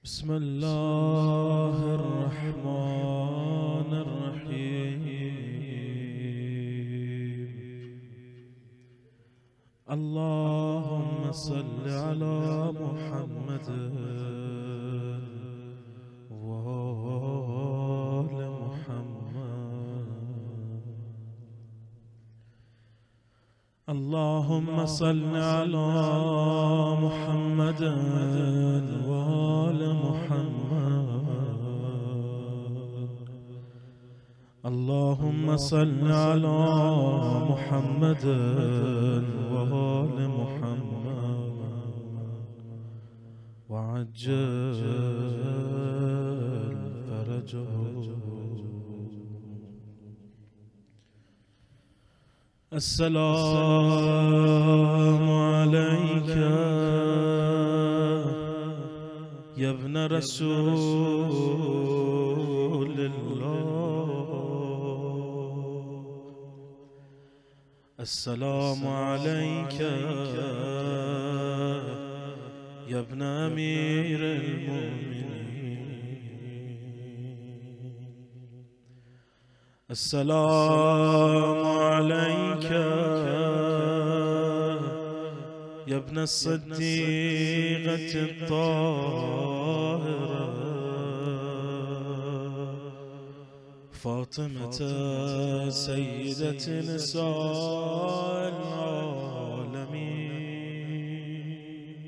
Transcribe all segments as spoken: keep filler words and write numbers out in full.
بسم الله الرحمن الرحيم. اللهم صل على محمد وآل محمد. اللهم صل على محمد وآل محمد. اللهم صل على محمد وآل محمد وعجل فرجه. السلام عليك يا ابن رسول الله. السلام عليك يا ابن أمير المؤمنين. السلام عليك يا ابن الصديقة الطاهرة فاطمة سيدة نساء العالمين.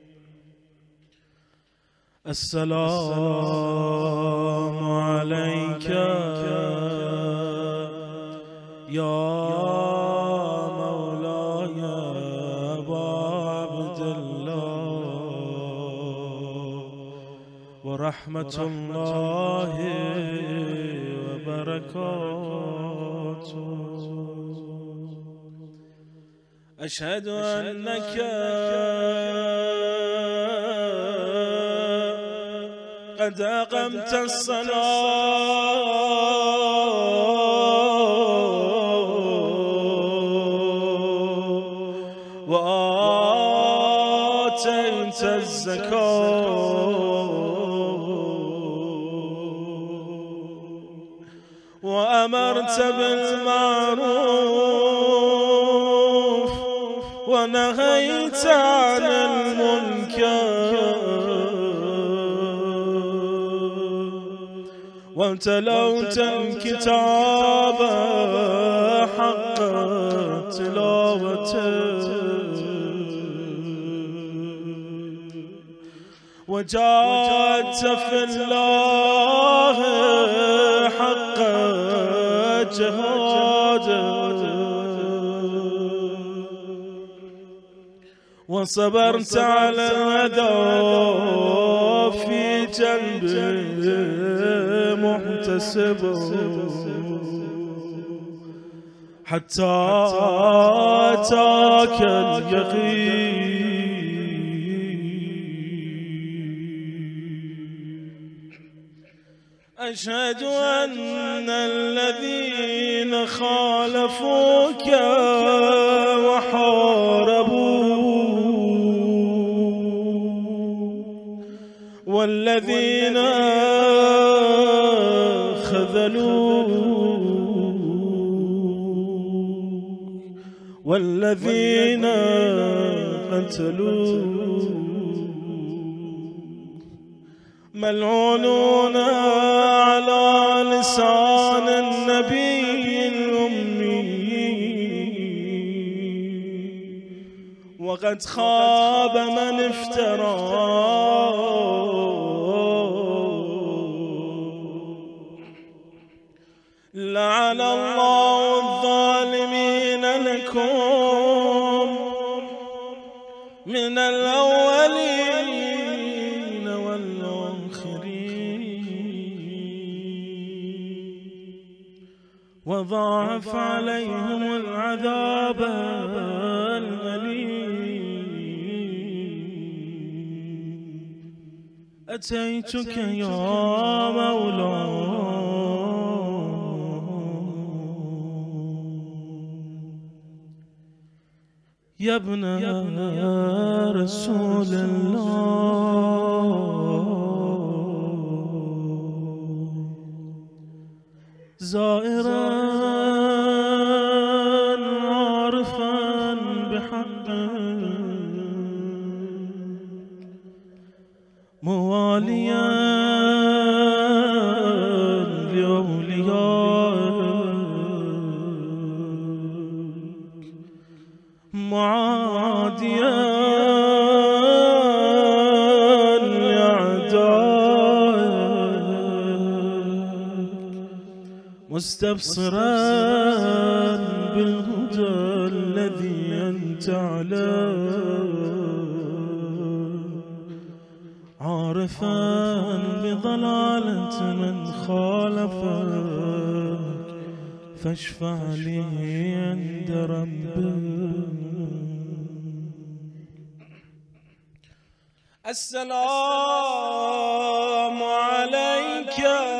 السلام عليك يا مولاي أبا عبد الله ورحمة الله وبركاته. أشهد أنك قد أقمت الصلاة وآتيت الزكاة وأمرت بالمعروف ونهيت عن المنكر وتلوت الكتاب حق تلاوته وجاهدت في الله حق جهاده وصبرت على الأذى في جنب محتسب حتى أتاك اليقين. أشهد أن الذين خالفوك وحاربوا والذين خذلوا والذين قتلوا ملعونون على لسان النبي الأمي وقد خاب من افترى. لعن الله الظالمين لكم من الأولين والآخرين وضاعف عليهم العذاب الأليم. أتيتك يا مولاي يا ابن رسول الله زائرا عارفا بحقه مواليا لأوليائك معاديا مستبصرا بالهدى الذي أنت عليه عارفا بضلالة من خالفك فاشفع لي عند ربك. السلام عليك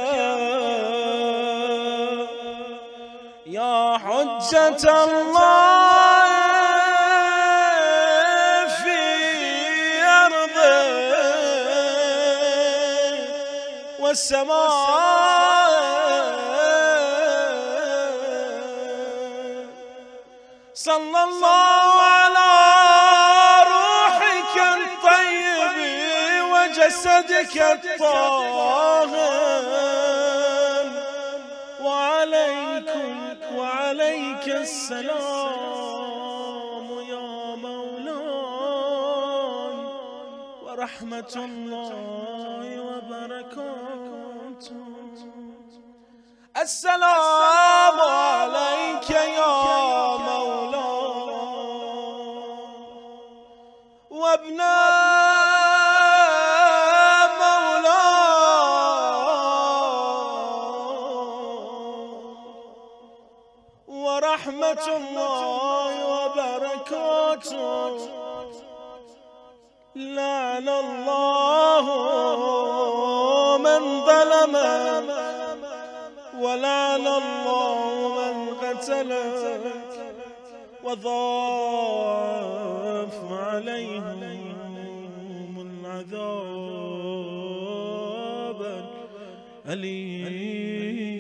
يا حجة الله في أرضه والسماء صلى الله على روحك الطيب وجسدك الطاهر وعليكم وعليك السلام يا مولاي ورحمة الله وبركاته. السلام عليك يا مولاي وابناء ورحمة الله وبركاته. لعن الله من ظلم ولعن الله من قتلك وضاعف عليهم العذاب الأليم.